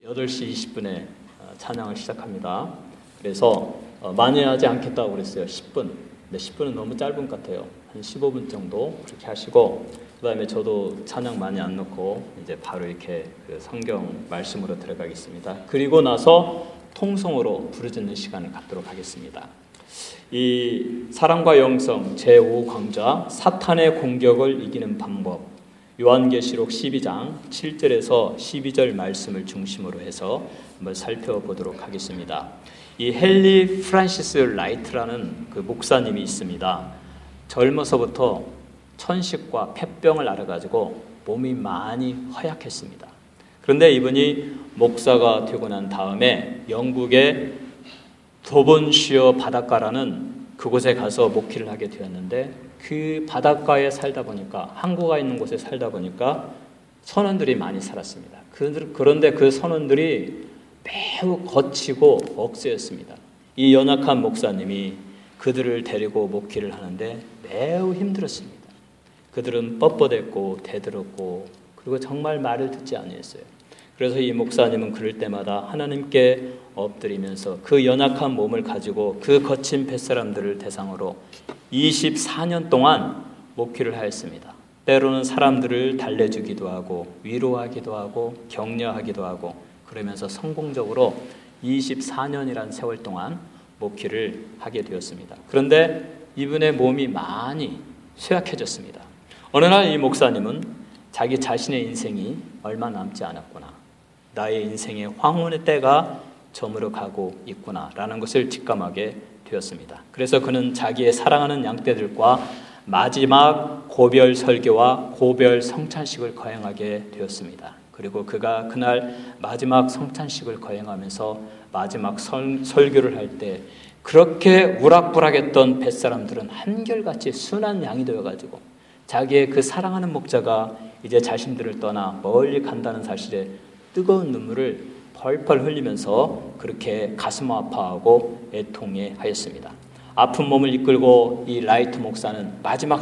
8시 20분에 찬양을 시작합니다. 그래서 많이 하지 않겠다고 그랬어요. 10분. 근데 10분은 너무 짧은 것 같아요. 한 15분 정도 그렇게 하시고, 그 다음에 저도 찬양 많이 안 넣고 이제 바로 이렇게 그 성경 말씀으로 들어가겠습니다. 그리고 나서 통성으로 부르짖는 시간을 갖도록 하겠습니다. 이 사랑과 영성 제5강좌 사탄의 공격을 이기는 방법, 요한계시록 12장 7절에서 12절 말씀을 중심으로 해서 한번 살펴보도록 하겠습니다. 이 헨리 프란시스 라이트라는 그 목사님이 있습니다. 젊어서부터 천식과 폐병을 앓아가지고 몸이 많이 허약했습니다. 그런데 이분이 목사가 되고 난 다음에 영국의 도본시어 바닷가라는 그곳에 가서 목회를 하게 되었는데, 그 바닷가에 살다 보니까, 항구가 있는 곳에 살다 보니까 선원들이 많이 살았습니다. 그런데 그 선원들이 매우 거치고 억세였습니다. 이 연약한 목사님이 그들을 데리고 목회를 하는데 매우 힘들었습니다. 그들은 뻣뻣했고 대들었고 그리고 정말 말을 듣지 아니했어요. 그래서 이 목사님은 그럴 때마다 하나님께 엎드리면서 그 연약한 몸을 가지고 그 거친 뱃사람들을 대상으로 24년 동안 목회를 하였습니다. 때로는 사람들을 달래주기도 하고 위로하기도 하고 격려하기도 하고 그러면서 성공적으로 24년이라는 세월 동안 목회를 하게 되었습니다. 그런데 이분의 몸이 많이 쇠약해졌습니다. 어느 날 이 목사님은 자기 자신의 인생이 얼마 남지 않았구나, 나의 인생의 황혼의 때가 저물어 가고 있구나 라는 것을 직감하게 되었습니다. 그래서 그는 자기의 사랑하는 양떼들과 마지막 고별 설교와 고별 성찬식을 거행하게 되었습니다. 그리고 그가 그날 마지막 성찬식을 거행하면서 마지막 설교를 할 때 그렇게 우락부락했던 뱃사람들은 한결같이 순한 양이 되어가지고 자기의 그 사랑하는 목자가 이제 자신들을 떠나 멀리 간다는 사실에 뜨거운 눈물을 펄펄 흘리면서 그렇게 가슴 아파하고 애통해 하였습니다. 아픈 몸을 이끌고 이 라이트 목사는 마지막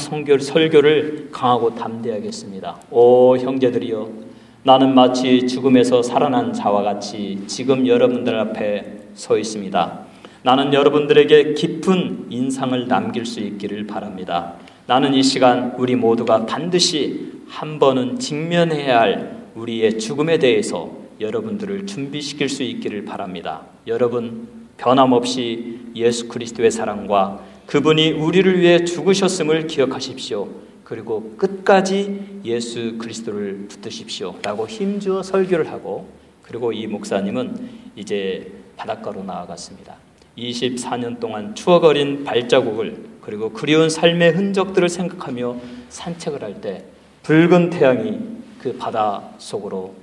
설교를 강하고 담대하게 했습니다. 오 형제들이여, 나는 마치 죽음에서 살아난 자와 같이 지금 여러분들 앞에 서 있습니다. 나는 여러분들에게 깊은 인상을 남길 수 있기를 바랍니다. 나는 이 시간 우리 모두가 반드시 한 번은 직면해야 할 우리의 죽음에 대해서 여러분들을 준비시킬 수 있기를 바랍니다. 여러분, 변함없이 예수 그리스도의 사랑과 그분이 우리를 위해 죽으셨음을 기억하십시오. 그리고 끝까지 예수 그리스도를 붙드십시오 라고 힘주어 설교를 하고, 그리고 이 목사님은 이제 바닷가로 나아갔습니다. 24년 동안 추억 어린 발자국을, 그리고 그리운 삶의 흔적들을 생각하며 산책을 할 때 붉은 태양이 그 바다 속으로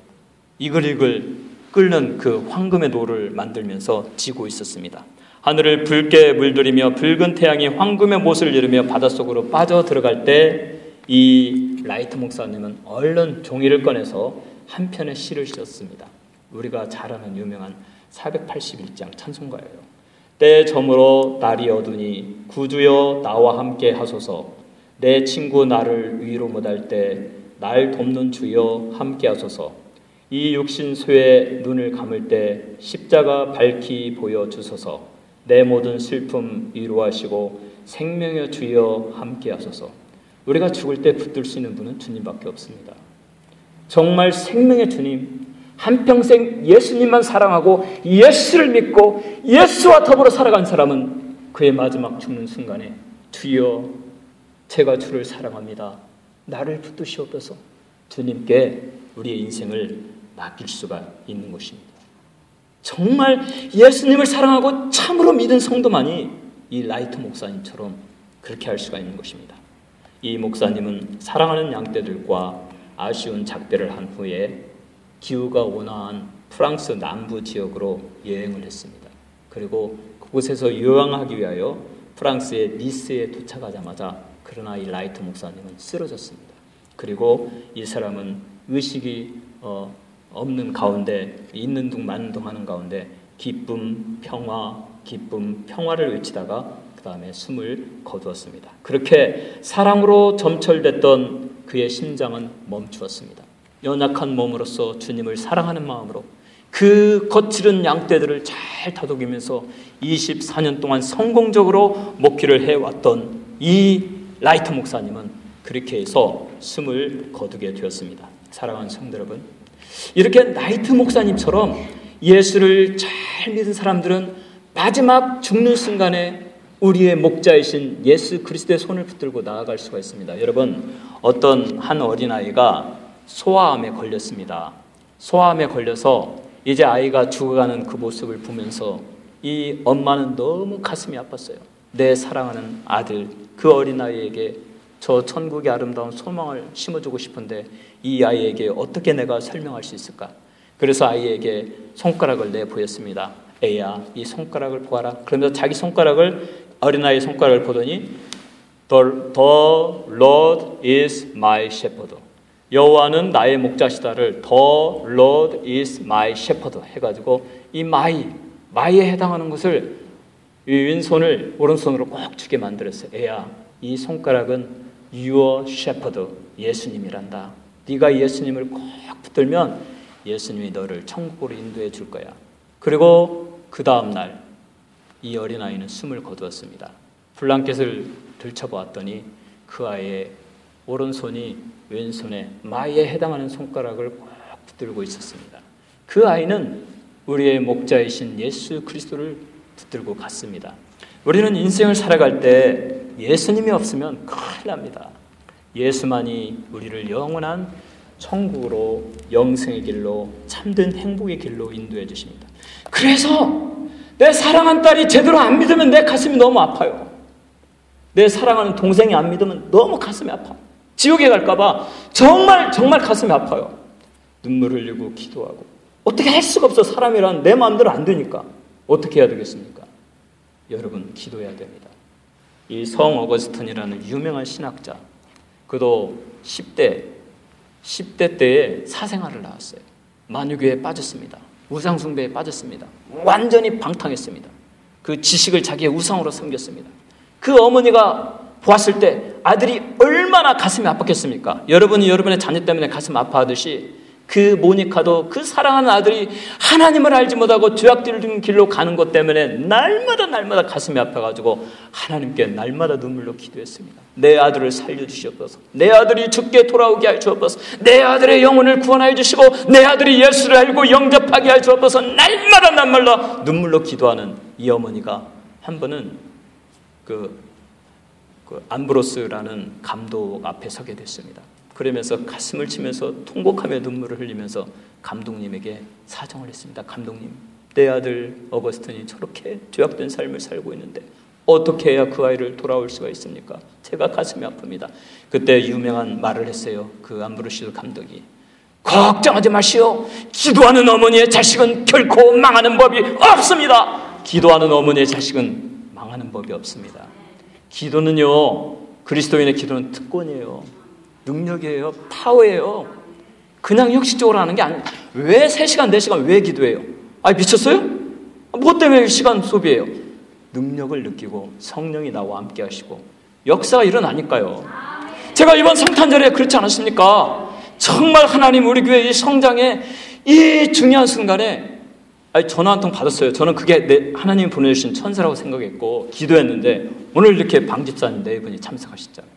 이글이글 끓는 그 황금의 노를 만들면서 지고 있었습니다. 하늘을 붉게 물들이며 붉은 태양이 황금의 못을 이루며 바닷속으로 빠져 들어갈 때 이 라이트 목사님은 얼른 종이를 꺼내서 한 편의 시를 썼습니다. 우리가 잘 아는 유명한 481장 찬송가예요. 때 저물어 날이 어두니 구주여 나와 함께 하소서. 내 친구 나를 위로 못할 때 날 돕는 주여 함께 하소서. 이 육신소에 눈을 감을 때 십자가 밝히 보여주소서. 내 모든 슬픔 위로하시고 생명의 주여 함께 하소서. 우리가 죽을 때 붙들 수 있는 분은 주님밖에 없습니다. 정말 생명의 주님, 한평생 예수님만 사랑하고 예수를 믿고 예수와 더불어 살아간 사람은 그의 마지막 죽는 순간에 주여 제가 주를 사랑합니다, 나를 붙드시옵소서, 주님께 우리의 인생을 맡길 수가 있는 것입니다. 정말 예수님을 사랑하고 참으로 믿은 성도만이 이 라이트 목사님처럼 그렇게 할 수가 있는 것입니다. 이 목사님은 사랑하는 양떼들과 아쉬운 작별을 한 후에 기후가 온화한 프랑스 남부 지역으로 여행을 했습니다. 그리고 그곳에서 요양하기 위하여 프랑스의 니스에 도착하자마자 그러나 이 라이트 목사님은 쓰러졌습니다. 그리고 이 사람은 의식이 없는 가운데, 있는 둥 마는 둥 하는 가운데 기쁨 평화를 외치다가 그 다음에 숨을 거두었습니다. 그렇게 사랑으로 점철됐던 그의 심장은 멈추었습니다. 연약한 몸으로서 주님을 사랑하는 마음으로 그 거칠은 양떼들을 잘 다독이면서 24년 동안 성공적으로 목회를 해왔던 이 라이트 목사님은 그렇게 해서 숨을 거두게 되었습니다. 사랑하는 성도 여러분, 이렇게 라이트 목사님처럼 예수를 잘 믿은 사람들은 마지막 죽는 순간에 우리의 목자이신 예수 그리스도의 손을 붙들고 나아갈 수가 있습니다. 여러분, 어떤 한 어린아이가 소아암에 걸렸습니다. 소아암에 걸려서 이제 아이가 죽어가는 그 모습을 보면서 이 엄마는 너무 가슴이 아팠어요. 내 사랑하는 아들, 그 어린아이에게 저 천국의 아름다운 소망을 심어주고 싶은데 이 아이에게 어떻게 내가 설명할 수 있을까? 그래서 아이에게 손가락을 내보였습니다. 애야, 이 손가락을 보아라. 그러면서 자기 손가락을, 어린아이의 손가락을 보더니 The Lord is my shepherd. 여호와는 나의 목자시다를 The Lord is my shepherd 해가지고 이 마이에 해당하는 것을 이 왼손을 오른손으로 꼭 쥐게 만들었어요. 애야, 이 손가락은 Your shepherd, 예수님이란다. 네가 예수님을 꼭 붙들면 예수님이 너를 천국으로 인도해 줄 거야. 그리고 그 다음 날 이 어린아이는 숨을 거두었습니다. 블랑켓을 들춰보았더니 그 아이의 오른손이 왼손에 마이에 해당하는 손가락을 꼭 붙들고 있었습니다. 그 아이는 우리의 목자이신 예수 그리스도를 붙들고 갔습니다. 우리는 인생을 살아갈 때 예수님이 없으면 큰일 납니다. 예수만이 우리를 영원한 천국으로, 영생의 길로, 참된 행복의 길로 인도해 주십니다. 그래서 내 사랑하는 딸이 제대로 안 믿으면 내 가슴이 너무 아파요. 내 사랑하는 동생이 안 믿으면 너무 가슴이 아파. 지옥에 갈까봐 정말 가슴이 아파요. 눈물 흘리고 기도하고 어떻게 할 수가 없어. 사람이란 내 마음대로 안 되니까 어떻게 해야 되겠습니까? 여러분, 기도해야 됩니다. 이 성 어거스틴이라는 유명한 신학자, 그도 10대 때에 사생활을 나왔어요. 만유교에 빠졌습니다. 우상숭배에 빠졌습니다. 완전히 방탕했습니다. 그 지식을 자기의 우상으로 섬겼습니다. 그 어머니가 보았을 때 아들이 얼마나 가슴이 아팠겠습니까? 여러분이 여러분의 자녀 때문에 가슴 아파하듯이 그 모니카도 그 사랑하는 아들이 하나님을 알지 못하고 죄악된 길로 가는 것 때문에 날마다 가슴이 아파가지고 하나님께 날마다 눈물로 기도했습니다. 내 아들을 살려주시옵소서. 내 아들이 죽게 돌아오게 할 주옵소서. 내 아들의 영혼을 구원하여 주시고 내 아들이 예수를 알고 영접하게 할 주옵소서. 날마다 눈물로 기도하는 이 어머니가 한 번은 그 암브로스라는 감독 앞에 서게 됐습니다. 그러면서 가슴을 치면서 통곡하며 눈물을 흘리면서 감독님에게 사정을 했습니다. 감독님, 내 아들 어거스틴이 저렇게 죄악된 삶을 살고 있는데 어떻게 해야 그 아이를 돌아올 수가 있습니까? 제가 가슴이 아픕니다. 그때 유명한 말을 했어요. 그 암브로스 감독이. 걱정하지 마시오. 기도하는 어머니의 자식은 결코 망하는 법이 없습니다. 기도하는 어머니의 자식은 망하는 법이 없습니다. 기도는요, 그리스도인의 기도는 특권이에요. 능력이에요. 파워예요. 그냥 형식적으로 하는 게 아니에요. 왜 3시간, 4시간 왜 기도해요? 미쳤어요? 뭐 때문에 시간 소비해요? 능력을 느끼고 성령이 나와 함께 하시고 역사가 일어나니까요. 제가 이번 성탄절에 그렇지 않았습니까? 정말 하나님 우리 교회 이 성장에 이 중요한 순간에 전화 한 통 받았어요. 저는 그게 하나님이 보내주신 천사라고 생각했고 기도했는데 오늘 이렇게 방집사님 4분이 참석하셨잖아요.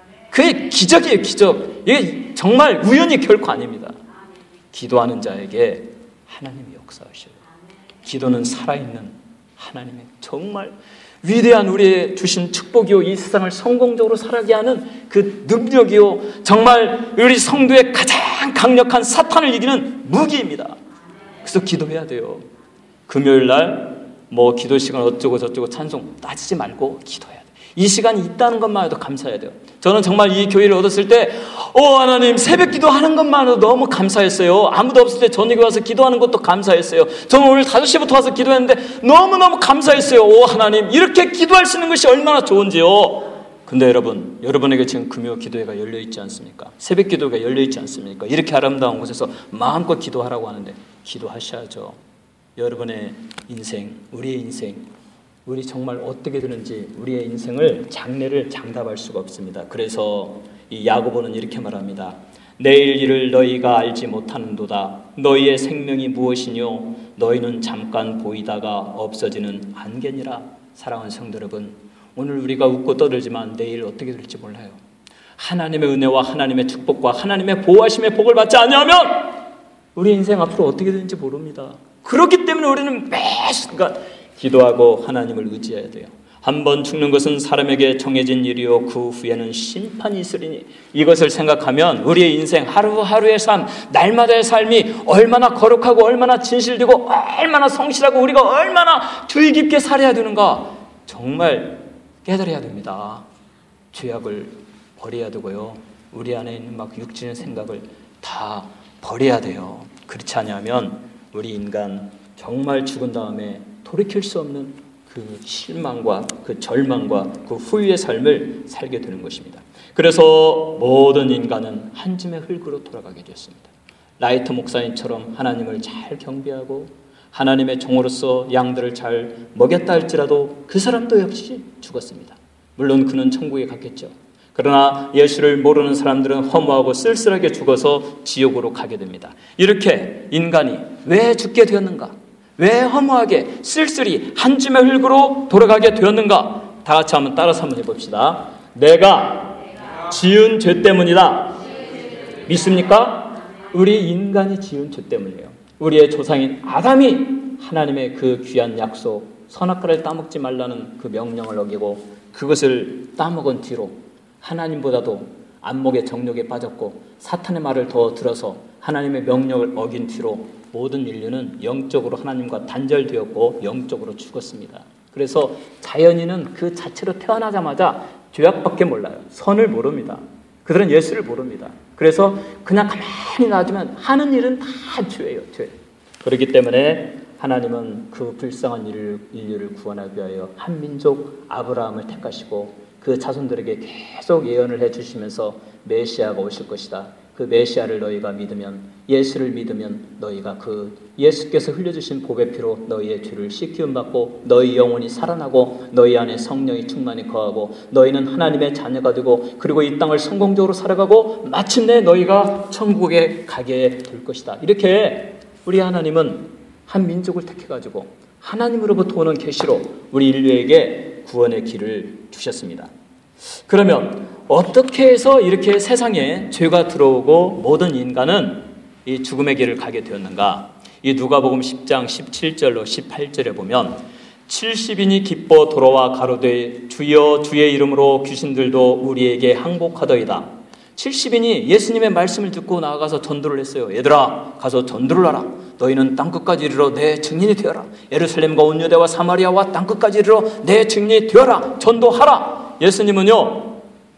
그게 기적이에요, 기적. 이게 정말 우연이 결코 아닙니다. 기도하는 자에게 하나님이 역사하셔요. 기도는 살아있는 하나님의 정말 위대한 우리의 주신 축복이요, 이 세상을 성공적으로 살아가게 하는 그 능력이요, 정말 우리 성도의 가장 강력한 사탄을 이기는 무기입니다. 그래서 기도해야 돼요. 금요일 날 기도 시간 어쩌고 저쩌고 찬송 따지지 말고 기도해야 돼요. 이 시간이 있다는 것만 해도 감사해야 돼요. 저는 정말 이 교회를 얻었을 때 하나님, 새벽 기도하는 것만으로 너무 감사했어요. 아무도 없을 때 저녁에 와서 기도하는 것도 감사했어요. 저는 오늘 5시부터 와서 기도했는데 너무너무 감사했어요. 하나님, 이렇게 기도할 수 있는 것이 얼마나 좋은지요. 근데 여러분에게 지금 금요 기도회가 열려있지 않습니까? 새벽 기도회가 열려있지 않습니까? 이렇게 아름다운 곳에서 마음껏 기도하라고 하는데 기도하셔야죠. 여러분의 인생, 우리의 인생, 우리 정말 어떻게 되는지 우리의 인생을 장래를 장담할 수가 없습니다. 그래서 이 야고보는 이렇게 말합니다. 내일 일을 너희가 알지 못하는도다. 너희의 생명이 무엇이뇨? 너희는 잠깐 보이다가 없어지는 안개니라. 사랑하는 성도 여러분, 오늘 우리가 웃고 떠들지만 내일 어떻게 될지 몰라요. 하나님의 은혜와 하나님의 축복과 하나님의 보호하심의 복을 받지 않으면 우리 인생 앞으로 어떻게 되는지 모릅니다. 그렇기 때문에 우리는 매 순간 기도하고 하나님을 의지해야 돼요. 한 번 죽는 것은 사람에게 정해진 일이요 그 후에는 심판이 있으리니, 이것을 생각하면 우리의 인생 하루하루의 삶, 날마다의 삶이 얼마나 거룩하고 얼마나 진실되고 얼마나 성실하고 우리가 얼마나 주의 깊게 살아야 되는가 정말 깨달아야 됩니다. 죄악을 버려야 되고요, 우리 안에 있는 막 육신의 생각을 다 버려야 돼요. 그렇지 않으면 우리 인간 정말 죽은 다음에 돌이킬 수 없는 그 실망과 그 절망과 그 후회의 삶을 살게 되는 것입니다. 그래서 모든 인간은 한 줌의 흙으로 돌아가게 되었습니다. 라이트 목사님처럼 하나님을 잘 경배하고 하나님의 종으로서 양들을 잘 먹였다 할지라도 그 사람도 역시 죽었습니다. 물론 그는 천국에 갔겠죠. 그러나 예수를 모르는 사람들은 허무하고 쓸쓸하게 죽어서 지옥으로 가게 됩니다. 이렇게 인간이 왜 죽게 되었는가? 왜 허무하게 쓸쓸히 한 줌의 흙으로 돌아가게 되었는가? 다 같이 한번 따라서 한번 해봅시다. 내가 지은 죄 때문이다. 믿습니까? 우리 인간이 지은 죄 때문이에요. 우리의 조상인 아담이 하나님의 그 귀한 약속, 선악과를 따먹지 말라는 그 명령을 어기고 그것을 따먹은 뒤로 하나님보다도 안목의 정욕에 빠졌고 사탄의 말을 더 들어서 하나님의 명령을 어긴 뒤로 모든 인류는 영적으로 하나님과 단절되었고 영적으로 죽었습니다. 그래서 자연인은 그 자체로 태어나자마자 죄악밖에 몰라요. 선을 모릅니다. 그들은 예수를 모릅니다. 그래서 그냥 가만히 놔두면 하는 일은 다 죄예요. 죄. 그렇기 때문에 하나님은 그 불쌍한 인류를 구원하기 위하여 한 민족 아브라함을 택하시고 그 자손들에게 계속 예언을 해주시면서 메시아가 오실 것이다. 그 메시아를 너희가 믿으면, 예수를 믿으면 너희가 그 예수께서 흘려주신 보배 피로 너희의 죄를 씻기움 받고 너희 영혼이 살아나고 너희 안에 성령이 충만히 거하고 너희는 하나님의 자녀가 되고 그리고 이 땅을 성공적으로 살아가고 마침내 너희가 천국에 가게 될 것이다. 이렇게 우리 하나님은 한 민족을 택해가지고 하나님으로부터 오는 계시로 우리 인류에게 구원의 길을 주셨습니다. 그러면 어떻게 해서 이렇게 세상에 죄가 들어오고 모든 인간은 이 죽음의 길을 가게 되었는가? 이 누가복음 10장 17절로 18절에 보면 70인이 기뻐 돌아와 가로되 주여 주의 이름으로 귀신들도 우리에게 항복하더이다. 70인이 예수님의 말씀을 듣고 나아가서 전도를 했어요. 얘들아 가서 전도를 하라. 너희는 땅끝까지 이르러 내 증인이 되어라. 예루살렘과 온 유대와 사마리아와 땅끝까지 이르러 내 증인이 되어라. 전도하라. 예수님은요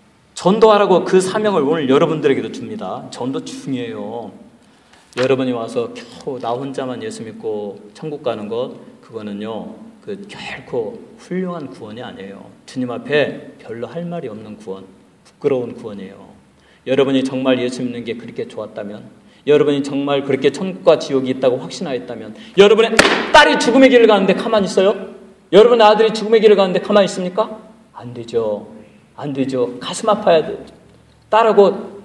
전도하라고 그 사명을 오늘 여러분들에게도 줍니다. 전도 중요해요. 여러분이 와서 겨우 나 혼자만 예수 믿고 천국 가는 것, 그거는요 그 결코 훌륭한 구원이 아니에요. 주님 앞에 별로 할 말이 없는 구원, 부끄러운 구원이에요. 여러분이 정말 예수 믿는 게 그렇게 좋았다면, 여러분이 정말 그렇게 천국과 지옥이 있다고 확신하였다면, 여러분의 딸이 죽음의 길을 가는데 가만히 있어요? 여러분의 아들이 죽음의 길을 가는데 가만히 있습니까? 안 되죠. 안 되죠. 가슴 아파야 돼요. 딸하고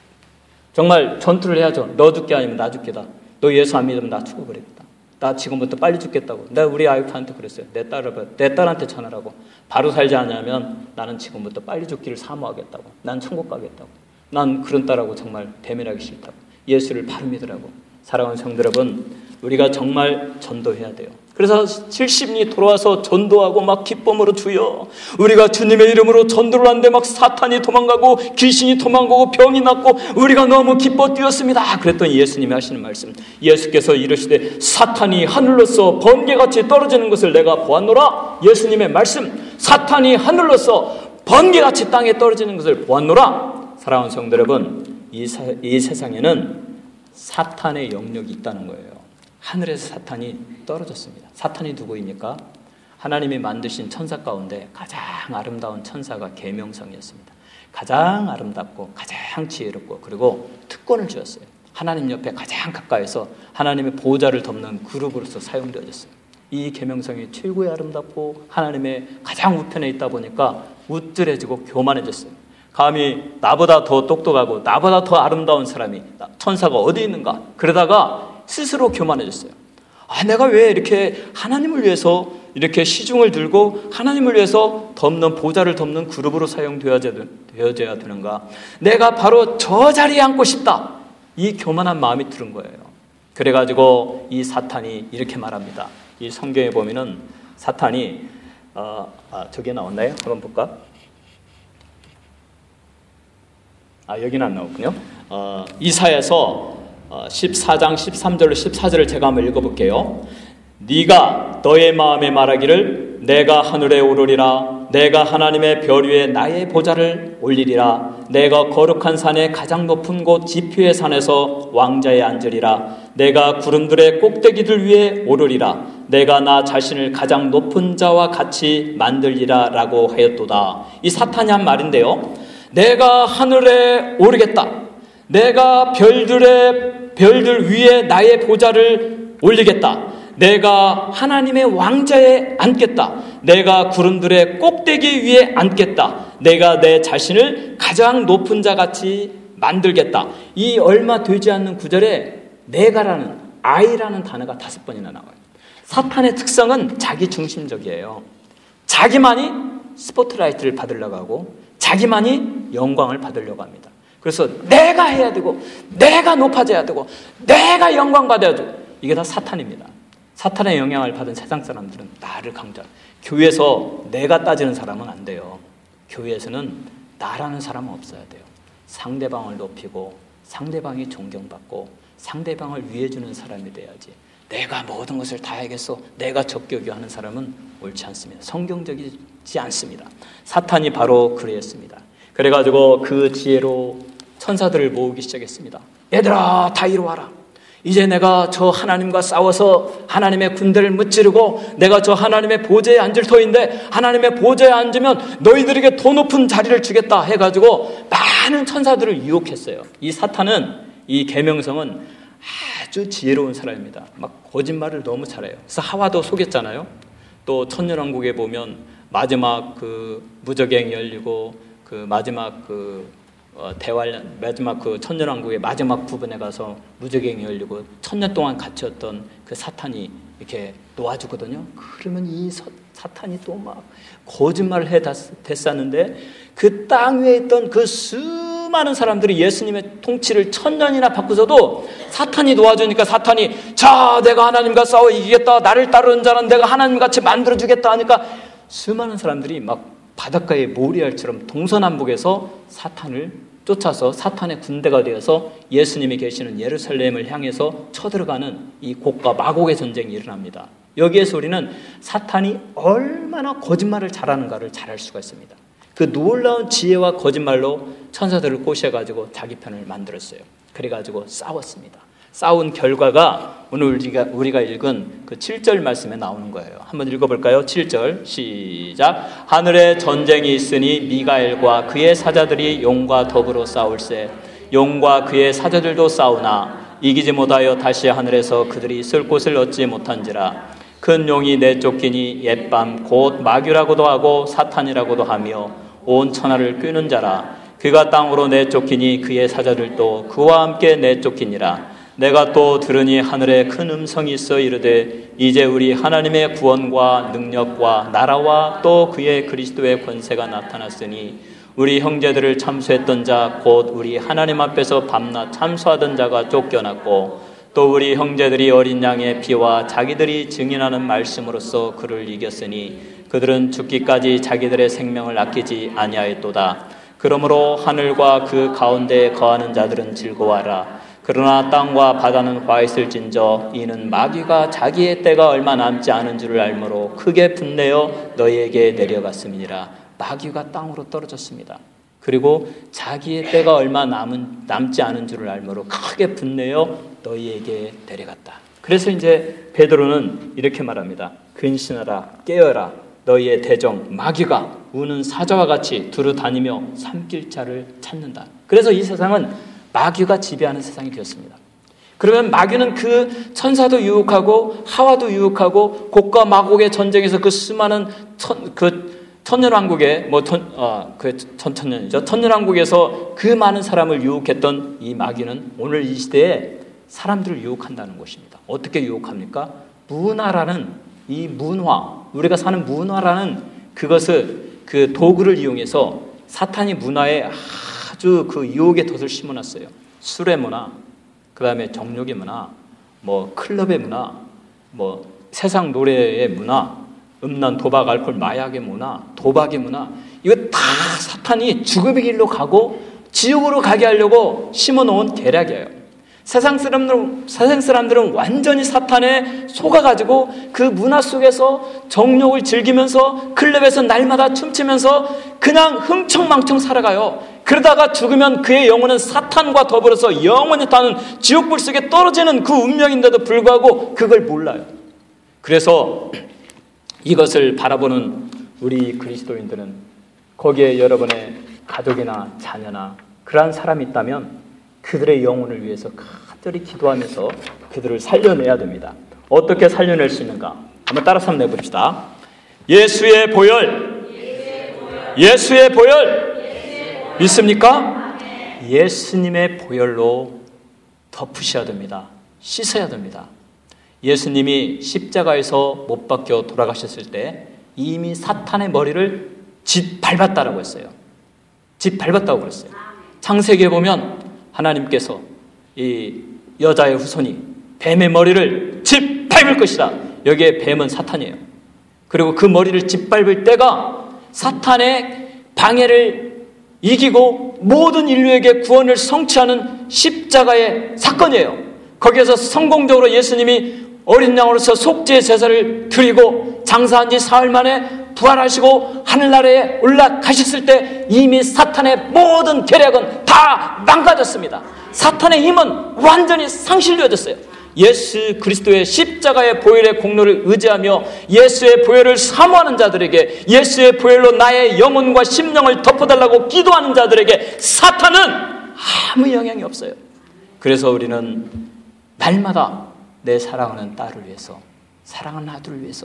정말 전투를 해야죠. 너 죽게 아니면 나 죽게다. 너 예수 안 믿으면 나 죽어버리겠다. 나 지금부터 빨리 죽겠다고. 내가 우리 아이한테 그랬어요. 내 딸한테 전하라고. 바로 살지 않으면 나는 지금부터 빨리 죽기를 사모하겠다고. 난 천국 가겠다고. 난 그런 딸하고 정말 대면하기 싫다고. 예수를 바로 믿으라고. 사랑하는 성도 여러분, 우리가 정말 전도해야 돼요. 그래서 70인이 돌아와서 전도하고 막 기쁨으로 주여 우리가 주님의 이름으로 전도를 하는데 막 사탄이 도망가고 귀신이 도망가고 병이 낫고 우리가 너무 기뻐 뛰었습니다. 그랬더니 예수님이 하시는 말씀, 예수께서 이르시되 사탄이 하늘로서 번개같이 떨어지는 것을 내가 보았노라. 예수님의 말씀, 사탄이 하늘로서 번개같이 땅에 떨어지는 것을 보았노라. 사랑하는 성도 여러분, 이 세상에는 사탄의 영역이 있다는 거예요. 하늘에서 사탄이 떨어졌습니다. 사탄이 누구입니까? 하나님이 만드신 천사 가운데 가장 아름다운 천사가 계명성이었습니다. 가장 아름답고 가장 지혜롭고 그리고 특권을 주었어요. 하나님 옆에 가장 가까이서 하나님의 보호자를 덮는 그룹으로서 사용되어졌어요. 이 계명성이 최고의 아름답고 하나님의 가장 우편에 있다 보니까 우쭐해지고 교만해졌어요. 감히 나보다 더 똑똑하고 나보다 더 아름다운 사람이 천사가 어디 있는가? 그러다가 스스로 교만해졌어요. 내가 왜 이렇게 하나님을 위해서 이렇게 시중을 들고 하나님을 위해서 보좌를 덮는 그룹으로 사용되어져야 되는가? 내가 바로 저 자리에 앉고 싶다. 이 교만한 마음이 들은 거예요. 그래가지고 이 사탄이 이렇게 말합니다. 이 성경에 보면은 사탄이 저게 나왔나요? 한번 볼까? 여기는 안 나왔군요. 이사야서 14장 13절로 14절을 제가 한번 읽어볼게요. 네가 너의 마음에 말하기를 내가 하늘에 오르리라. 내가 하나님의 별 위에 나의 보좌를 올리리라. 내가 거룩한 산의 가장 높은 곳 지표의 산에서 왕자에 앉으리라. 내가 구름들의 꼭대기들 위에 오르리라. 내가 나 자신을 가장 높은 자와 같이 만들리라 라고 하였도다. 이 사탄이 한 말인데요. 내가 하늘에 오르겠다. 내가 별들 위에 나의 보좌를 올리겠다. 내가 하나님의 왕자에 앉겠다. 내가 구름들의 꼭대기 위에 앉겠다. 내가 내 자신을 가장 높은 자같이 만들겠다. 이 얼마 되지 않는 구절에 내가라는 I라는 단어가 5번이나 나와요. 사탄의 특성은 자기 중심적이에요. 자기만이 스포트라이트를 받으려고 하고 자기만이 영광을 받으려고 합니다. 그래서 내가 해야 되고 내가 높아져야 되고 내가 영광 받아야 되고 이게 다 사탄입니다. 사탄의 영향을 받은 세상 사람들은 나를 강조합니다. 교회에서 내가 따지는 사람은 안 돼요. 교회에서는 나라는 사람은 없어야 돼요. 상대방을 높이고 상대방이 존경받고 상대방을 위해주는 사람이 돼야지. 내가 모든 것을 다 해야겠어. 내가 적격이 하는 사람은 옳지 않습니다. 성경적이지 않습니다. 사탄이 바로 그랬습니다. 그래가지고 그 지혜로 천사들을 모으기 시작했습니다. 얘들아 다 이리 와라. 이제 내가 저 하나님과 싸워서 하나님의 군대를 무찌르고 내가 저 하나님의 보좌에 앉을 터인데 하나님의 보좌에 앉으면 너희들에게 더 높은 자리를 주겠다 해가지고 많은 천사들을 유혹했어요. 이 사탄은 이 계명성은 아주 지혜로운 사람입니다. 막 거짓말을 너무 잘해요. 그래서 하와도 속였잖아요. 또 천년왕국에 보면 마지막 그 무저갱이 열리고 그 마지막 마지막 그 천년왕국의 마지막 부분에 가서 무저갱이 열리고 1000년 동안 갇혔던 그 사탄이 이렇게 놓아주거든요. 그러면 이 사탄이 또 막 거짓말을 해 댔었는데 그 땅 위에 있던 그 수많은 사람들이 예수님의 통치를 1000년이나 받고서도 사탄이 놓아주니까 사탄이 자 내가 하나님과 싸워 이기겠다. 나를 따르는 자는 내가 하나님같이 만들어주겠다 하니까 수많은 사람들이 막 바닷가의 모리알처럼 동서남북에서 사탄을 쫓아서 사탄의 군대가 되어서 예수님이 계시는 예루살렘을 향해서 쳐들어가는 이 곡과 마곡의 전쟁이 일어납니다. 여기에서 우리는 사탄이 얼마나 거짓말을 잘하는가를 잘 알 수가 있습니다. 그 놀라운 지혜와 거짓말로 천사들을 꼬셔가지고 자기 편을 만들었어요. 그래가지고 싸웠습니다. 싸운 결과가 오늘 우리가 읽은 그 7절 말씀에 나오는 거예요. 한번 읽어볼까요? 7절 시작. 하늘에 전쟁이 있으니 미가엘과 그의 사자들이 용과 더불어 싸울세. 용과 그의 사자들도 싸우나 이기지 못하여 다시 하늘에서 그들이 있을 곳을 얻지 못한지라. 큰 용이 내쫓기니 옛밤 곧 마귀라고도 하고 사탄이라고도 하며 온 천하를 꿰는 자라. 그가 땅으로 내쫓기니 그의 사자들도 그와 함께 내쫓기니라. 내가 또 들으니 하늘에 큰 음성이 있어 이르되 이제 우리 하나님의 구원과 능력과 나라와 또 그의 그리스도의 권세가 나타났으니 우리 형제들을 참수했던 자 곧 우리 하나님 앞에서 밤낮 참수하던 자가 쫓겨났고 또 우리 형제들이 어린 양의 피와 자기들이 증인하는 말씀으로써 그를 이겼으니 그들은 죽기까지 자기들의 생명을 아끼지 아니하였도다. 그러므로 하늘과 그 가운데에 거하는 자들은 즐거워하라. 그러나 땅과 바다는 화있을진저 이는 마귀가 자기의 때가 얼마 남지 않은 줄을 알므로 크게 분내어 너희에게 내려갔음이니라. 마귀가 땅으로 떨어졌습니다. 그리고 자기의 때가 얼마 남지 않은 줄을 알므로 크게 분내어 너희에게 내려갔다. 그래서 이제 베드로는 이렇게 말합니다. 근신하라 깨어라 너희의 대적 마귀가 우는 사자와 같이 두루 다니며 삼킬 자를 찾는다. 그래서 이 세상은 마귀가 지배하는 세상이 되었습니다. 그러면 마귀는 그 천사도 유혹하고 하와도 유혹하고 곡과 마곡의 전쟁에서 그 수많은 천년왕국에 천년이죠. 천년왕국에서 그 많은 사람을 유혹했던 이 마귀는 오늘 이 시대에 사람들을 유혹한다는 것입니다. 어떻게 유혹합니까? 문화라는 이 문화, 우리가 사는 문화라는 그것을 그 도구를 이용해서 사탄이 문화에 아주 그 유혹의 덫을 심어놨어요. 술의 문화, 그 다음에 정욕의 문화, 뭐 클럽의 문화, 뭐 세상 노래의 문화, 음란, 도박, 알코올, 마약의 문화, 도박의 문화, 이거 다 사탄이 죽음의 길로 가고 지옥으로 가게 하려고 심어놓은 계략이에요. 세상 사람들은 완전히 사탄에 속아가지고 그 문화 속에서 정욕을 즐기면서 클럽에서 날마다 춤추면서 그냥 흥청망청 살아가요. 그러다가 죽으면 그의 영혼은 사탄과 더불어서 영원히 타는 지옥불 속에 떨어지는 그 운명인데도 불구하고 그걸 몰라요. 그래서 이것을 바라보는 우리 그리스도인들은 거기에 여러분의 가족이나 자녀나 그러한 사람이 있다면 그들의 영혼을 위해서 간절히 기도하면서 그들을 살려내야 됩니다. 어떻게 살려낼 수 있는가? 한번 따라서 한번 내봅시다. 예수의 보혈. 예수의 보혈. 믿습니까? 예수님의 보혈로 덮으셔야 됩니다. 씻어야 됩니다. 예수님이 십자가에서 못 박혀 돌아가셨을 때 이미 사탄의 머리를 짓밟았다라고 했어요. 짓밟았다고 그랬어요. 창세기에 보면 하나님께서 이 여자의 후손이 뱀의 머리를 짓밟을 것이다. 여기에 뱀은 사탄이에요. 그리고 그 머리를 짓밟을 때가 사탄의 방해를 이기고 모든 인류에게 구원을 성취하는 십자가의 사건이에요. 거기에서 성공적으로 예수님이 어린 양으로서 속죄의 제사를 드리고 장사한 지 사흘 만에 부활하시고 하늘나라에 올라가셨을 때 이미 사탄의 모든 계략은 다 망가졌습니다. 사탄의 힘은 완전히 상실되어졌어요. 예수 그리스도의 십자가의 보혈의 공로를 의지하며 예수의 보혈을 사모하는 자들에게, 예수의 보혈로 나의 영혼과 심령을 덮어달라고 기도하는 자들에게 사탄은 아무 영향이 없어요. 그래서 우리는 날마다 내 사랑하는 딸을 위해서, 사랑하는 아들을 위해서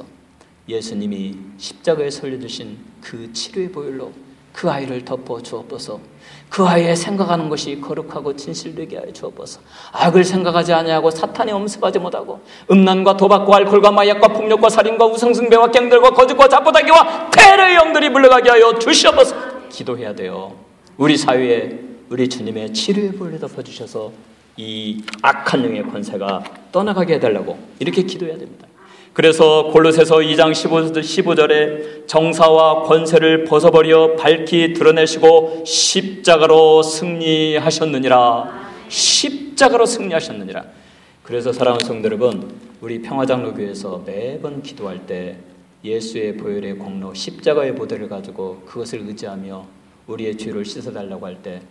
예수님이 십자가에 설려주신 그 치료의 보혈로 그 아이를 덮어 주옵소서. 그 아이의 생각하는 것이 거룩하고 진실되게 하여 주옵소서. 악을 생각하지 아니하고 사탄이 엄습하지 못하고 음란과 도박과 알코올과 마약과 폭력과 살인과 우상숭배와 갱들과 거짓과 자포자기와 테러의 영들이 물러가게 하여 주시옵소서. 기도해야 돼요. 우리 사회에 우리 주님의 치료의 보혈을 덮어주셔서 이 악한 영의 권세가 떠나가게 해달라고 이렇게 기도해야 됩니다. 그래서 골로새서 2장 15절에 정사와 권세를 벗어버려 밝히 드러내시고 십자가로 승리하셨느니라. 십자가로 승리하셨느니라. 그래서 사랑하는 성도 여러분, 우리 평화장로교회에서 매번 기도할 때 예수의 보혈의 공로 십자가의 보혈을 가지고 그것을 의지하며 우리의 죄를 씻어달라고 할 때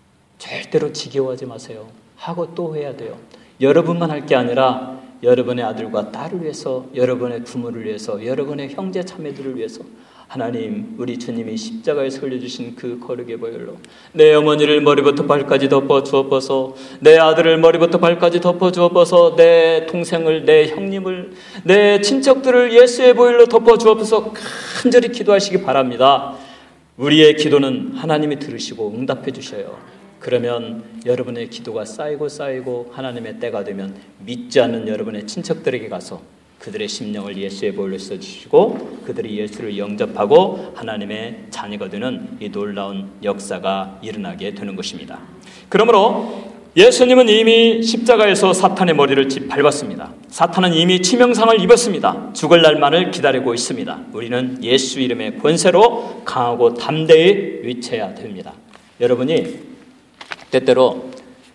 절대로 지겨워하지 마세요. 하고 또 해야 돼요. 여러분만 할 게 아니라 여러분의 아들과 딸을 위해서, 여러분의 부모를 위해서, 여러분의 형제 자매들을 위해서 하나님, 우리 주님이 십자가에 설려주신 그 거룩의 보혈로 내 어머니를 머리부터 발까지 덮어 주옵소서. 내 아들을 머리부터 발까지 덮어 주옵소서. 내 동생을, 내 형님을, 내 친척들을 예수의 보혈로 덮어 주옵소서. 간절히 기도하시기 바랍니다. 우리의 기도는 하나님이 들으시고 응답해 주셔요. 그러면 여러분의 기도가 쌓이고 하나님의 때가 되면 믿지 않는 여러분의 친척들에게 가서 그들의 심령을 예수의 보혈로 씻어주시고 그들이 예수를 영접하고 하나님의 자녀가 되는 이 놀라운 역사가 일어나게 되는 것입니다. 그러므로 예수님은 이미 십자가에서 사탄의 머리를 짓밟았습니다. 사탄은 이미 치명상을 입었습니다. 죽을 날만을 기다리고 있습니다. 우리는 예수 이름의 권세로 강하고 담대히 위쳐야 됩니다. 여러분이 때때로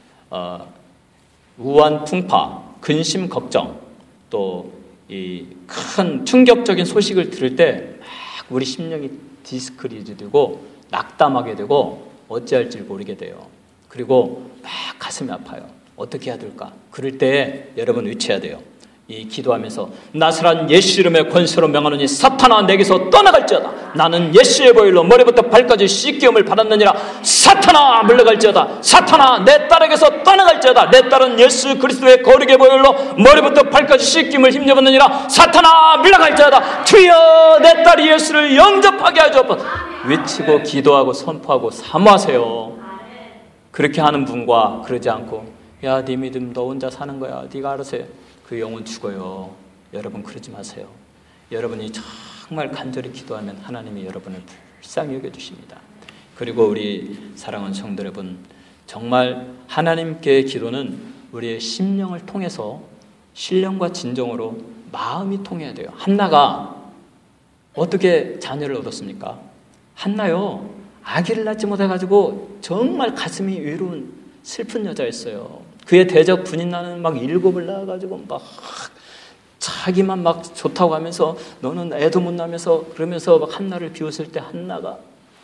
우한 풍파, 근심, 걱정, 또 이 큰 충격적인 소식을 들을 때 막 우리 심령이 디스크리즈 되고 낙담하게 되고 어찌할지 모르게 돼요. 그리고 막 가슴이 아파요. 어떻게 해야 될까? 그럴 때 여러분 위쳐야 돼요. 이 기도하면서 나사렛 예수 이름의 권세로 명하노니 사탄아 내게서 떠나갈지어다. 나는 예수의 보혈로 머리부터 발까지 씻기움을 받았느니라. 사탄아 물러갈지어다. 사탄아 내 딸에게서 떠나갈지어다. 내 딸은 예수 그리스도의 거룩의 보혈로 머리부터 발까지 씻김을 힘입었느니라. 사탄아 물러갈지어다. 주여 내 딸이 예수를 영접하게 하시옵소서. 외치고 기도하고 선포하고 사모하세요. 그렇게 하는 분과 그러지 않고 야 네 믿음 너 혼자 사는 거야. 네가 알아서 해. 그 영혼 죽어요. 여러분 그러지 마세요. 여러분이 정말 간절히 기도하면 하나님이 여러분을 불쌍히 여겨주십니다. 그리고 우리 사랑하는 성도 여러분, 정말 하나님께 기도는 우리의 심령을 통해서 신령과 진정으로 마음이 통해야 돼요. 한나가 어떻게 자녀를 얻었습니까? 한나요 아기를 낳지 못해가지고 정말 가슴이 외로운 슬픈 여자였어요. 그의 대적 분인나는 막 7을 낳아가지고 막 자기만 막 좋다고 하면서 너는 애도 못 낳으면서 그러면서 막 한나를 비웃을 때 한나가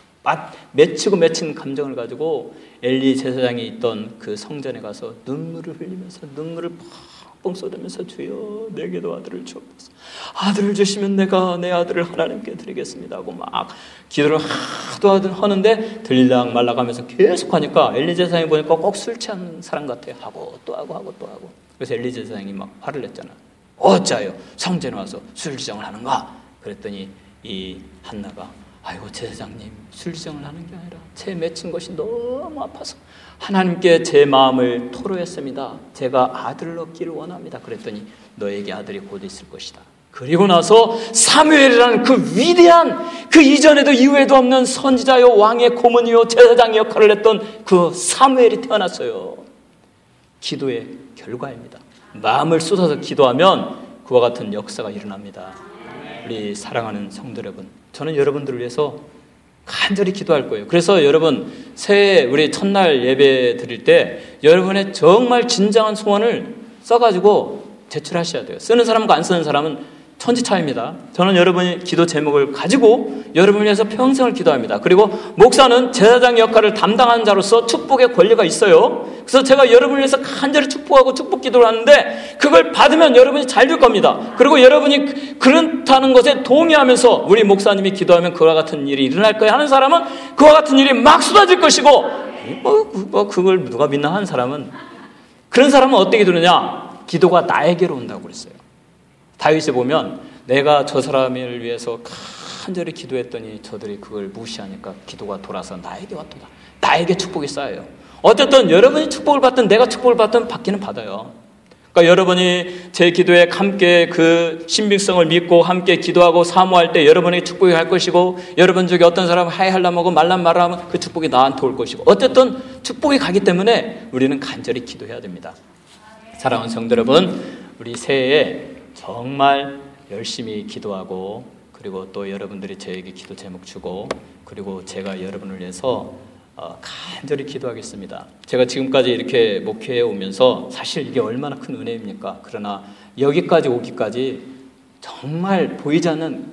맺힌 감정을 가지고 엘리 제사장이 있던 그 성전에 가서 눈물을 흘리면서 눈물을 뻥뻥 쏟으면서 주여 내게도 아들을 주옵소서. 아들을 주시면 내가 내 아들을 하나님께 드리겠습니다 하고 막 기도를 하도 하는데 들락 말락하면서 계속 하니까 엘리 제사장이 보니까 꼭 술 취한 사람 같아요. 하고 또 하고. 그래서 엘리 제사장이 막 화를 냈잖아. 어찌하여 성전에 와서 술주정을 하는가? 그랬더니 이 한나가 아이고 제사장님 술주정을 하는 게 아니라 제 맺힌 것이 너무 아파서 하나님께 제 마음을 토로했습니다. 제가 아들을 얻기를 원합니다. 그랬더니 너에게 아들이 곧 있을 것이다. 그리고 나서 사무엘이라는 그 위대한 그 이전에도 이후에도 없는 선지자요 왕의 고문이요 제사장의 역할을 했던 그 사무엘이 태어났어요. 기도의 결과입니다. 마음을 쏟아서 기도하면 그와 같은 역사가 일어납니다. 우리 사랑하는 성도 여러분, 저는 여러분들을 위해서 간절히 기도할 거예요. 그래서 여러분 새해 우리 첫날 예배 드릴 때 여러분의 정말 진정한 소원을 써가지고 제출하셔야 돼요. 쓰는 사람과 안 쓰는 사람은 천지 차이입니다. 저는 여러분이 기도 제목을 가지고 여러분을 위해서 평생을 기도합니다. 그리고 목사는 제사장 역할을 담당하는 자로서 축복의 권리가 있어요. 그래서 제가 여러분을 위해서 간절히 축복하고 축복 기도를 하는데 그걸 받으면 여러분이 잘 될 겁니다. 그리고 여러분이 그렇다는 것에 동의하면서 우리 목사님이 기도하면 그와 같은 일이 일어날 거야 하는 사람은 그와 같은 일이 막 쏟아질 것이고 그걸 누가 믿나 하는 사람은 그런 사람은 어떻게 기도느냐? 기도가 나에게로 온다고 그랬어요. 다윗에 보면 내가 저 사람을 위해서 간절히 기도했더니 저들이 그걸 무시하니까 기도가 돌아서 나에게 왔도다. 나에게 축복이 쌓여요. 어쨌든 여러분이 축복을 받든 내가 축복을 받든 받기는 받아요. 그러니까 여러분이 제 기도에 함께 그 신빙성을 믿고 함께 기도하고 사모할 때 여러분에게 축복이 갈 것이고 여러분 중에 어떤 사람은 하이하려면 하고 말란 말을 하면 그 축복이 나한테 올 것이고 어쨌든 축복이 가기 때문에 우리는 간절히 기도해야 됩니다. 사랑하는 성도 여러분, 우리 새해에 정말 열심히 기도하고 그리고 또 여러분들이 저에게 기도 제목 주고 그리고 제가 여러분을 위해서 간절히 기도하겠습니다. 제가 지금까지 이렇게 목회해 오면서 사실 이게 얼마나 큰 은혜입니까? 그러나 여기까지 오기까지 정말 보이지 않는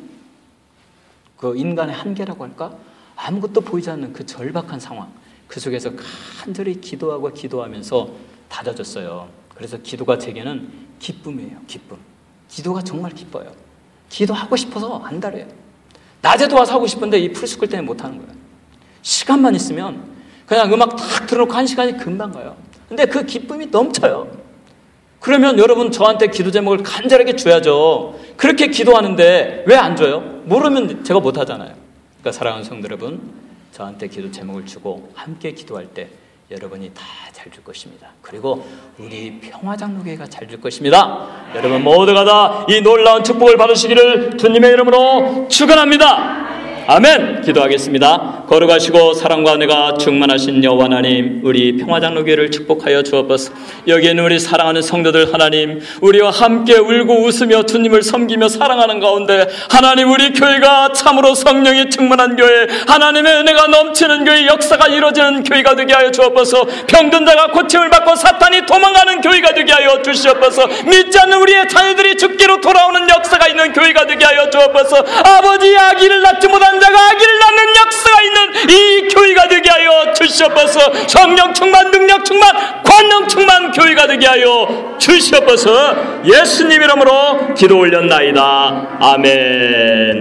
그 인간의 한계라고 할까? 아무것도 보이지 않는 그 절박한 상황 그 속에서 간절히 기도하고 기도하면서 다져졌어요. 그래서 기도가 제게는 기쁨이에요. 기쁨. 기도가 정말 기뻐요. 기도하고 싶어서 안달해요. 낮에도 와서 하고 싶은데 이 풀스쿨 때문에 못하는 거예요. 시간만 있으면 그냥 음악 탁 틀어놓고 1시간이 금방 가요. 근데 그 기쁨이 넘쳐요. 그러면 여러분 저한테 기도 제목을 간절하게 줘야죠. 그렇게 기도하는데 왜 안 줘요? 모르면 제가 못하잖아요. 그러니까 사랑하는 성도 여러분, 저한테 기도 제목을 주고 함께 기도할 때 여러분이 다 잘 줄 것입니다. 그리고 우리 평화장로교회가 잘 줄 것입니다. 여러분 모두가 다 이 놀라운 축복을 받으시기를 주님의 이름으로 축원합니다. 아멘. 기도하겠습니다. 거룩하시고 사랑과 은혜가 충만하신 여호와 하나님, 우리 평화장로교회를 축복하여 주옵소서. 여기에는 우리 사랑하는 성도들 하나님, 우리와 함께 울고 웃으며 주님을 섬기며 사랑하는 가운데 하나님, 우리 교회가 참으로 성령이 충만한 교회, 하나님의 은혜가 넘치는 교회, 역사가 이루어지는 교회가 되게 하여 주옵소서. 병든 자가 고침을 받고 사탄이 도망가는 교회가 되게 하여 주시옵소서. 믿지 않는 우리의 자녀들이 죽기로 돌아오는 역사가 있는 교회가 되게 하여 주옵소서. 아버지, 아기를 낳지 못한 자가 아기를 낳는 역사가 있는 이 교회가 되게 하여 주시옵소서. 주시옵소서. 성령 충만, 능력 충만, 권능 충만 교회가 되게 하여 주시옵소서. 예수님 이름으로 기도 올렸나이다. 아멘.